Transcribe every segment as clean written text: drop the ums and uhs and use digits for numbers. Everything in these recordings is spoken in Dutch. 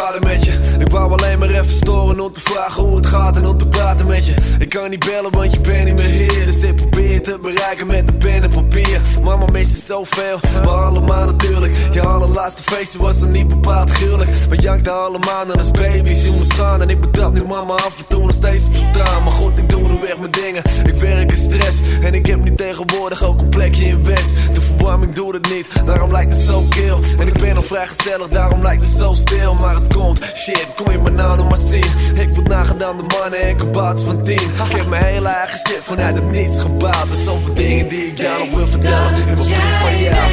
praten met je. Ik wou alleen maar even storen om te vragen hoe het gaat en om te praten met je. Ik kan niet bellen want je bent niet meer hier. Dus ik probeer je te bereiken met de pen en papier. Mama mist je zoveel, maar allemaal natuurlijk. Je allerlaatste feestje was dan niet bepaald gruwelijk. We jankten allemaal naar als baby's in mijn schaan. En ik betrap nu mama af en toe nog steeds op de traan. Maar goed, ik doe nu weg mijn dingen. Ik werk in stress en ik heb nu tegenwoordig ook een plekje in West. De verwarming doet het niet, daarom lijkt het zo kil. En ik ben nog vrij gezellig, daarom lijkt het zo stil. Maar het komt, shit, kom je me nou nog maar zien. Ik word nagedaan de mannen en kabouters van 10. Ik heb mijn hele eigen shit vanuit het niets gebouwd. Er zijn zoveel dingen die ik jou nog wil vertellen in mijn brief van jou.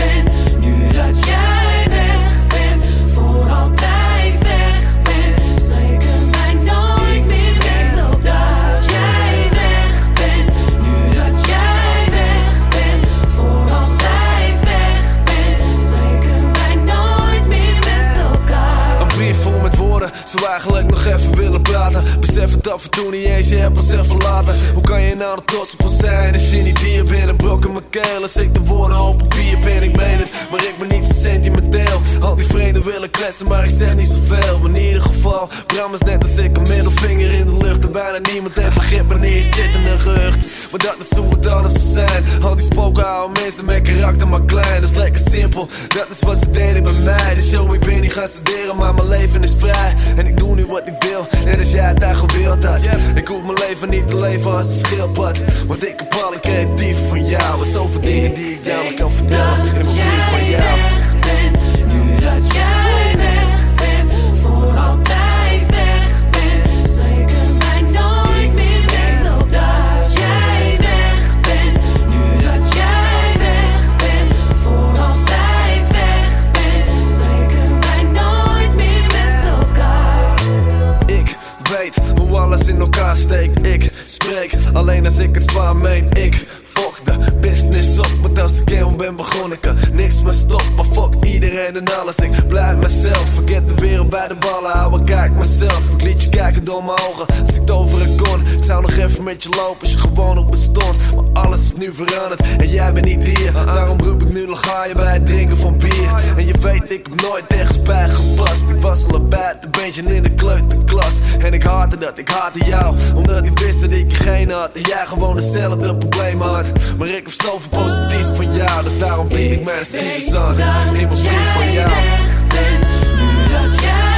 Nu dat jij weg bent, voor altijd weg bent, spreken wij nooit meer met elkaar. Dat jij weg bent, nu dat jij weg bent, voor altijd weg bent, spreken wij nooit meer met elkaar. Een brief vol met woorden, zou eigenlijk nog even willen praten. Besef het af en toe niet eens, je hebt ons even verlaten. Hoe kan je nou nog trots op ons zijn als je niet hier bent? Een brok in mijn keel als ik de woorden op papier ben. Ik meen het, maar ik ben niet zo sentimenteel. Al die vreemden willen kletsen, maar ik zeg niet zoveel. Maar in ieder geval, Bram is net als ik een middelvinger in de lucht. En bijna niemand heeft begrip wanneer je zit in een gehucht. Maar dat is hoe het alles zou zijn. Al die spoken houden mensen met karakter maar klein. Dat is lekker simpel, dat is wat ze deden bij mij. Dus yo, ik ben niet gaan studeren, maar mijn leven is vrij. En ik doe nu wat ik wil, net als jij het daar gewild had. Ik hoef mijn leven niet te leven als een schildpad, want ik heb alle creatief van jou. En zoveel dingen die ik jou nog kan vertellen in mijn brief van jou. Nu dat jij weg bent, voor altijd weg bent, spreken wij nooit meer met elkaar. Dat jij weg bent, nu dat jij weg bent, voor altijd weg bent, spreken wij nooit meer met elkaar. Ik weet hoe alles in elkaar steekt. Ik spreek alleen als ik het zwaar meen. Ik volg de business op, want als ik helemaal ben begonnen, ik kan niks meer stoppen. Fuck iedereen en alles, ik blijf mezelf. Vergeet de wereld bij de ballen houden, kijk mezelf. Ik liet je kijken door mijn ogen, als ik toveren kon. Ik zou nog even met je lopen als je gewoon nog bestond. Maar alles is nu veranderd en jij bent niet hier. Daarom roep ik nu nog ga je bij het drinken van bier. En je weet, ik heb nooit ergens bij gepast. Ik was al een buitenbeentje in de kleuterklas. En ik haatte dat, ik haatte jou, omdat ik wist dat ik je geen had. En jij gewoon hetzelfde probleem had. Maar ik heb zoveel positiefs van jou, dus daarom bied ik mijn excuses aan in mijn brief van jou. Nu dat jij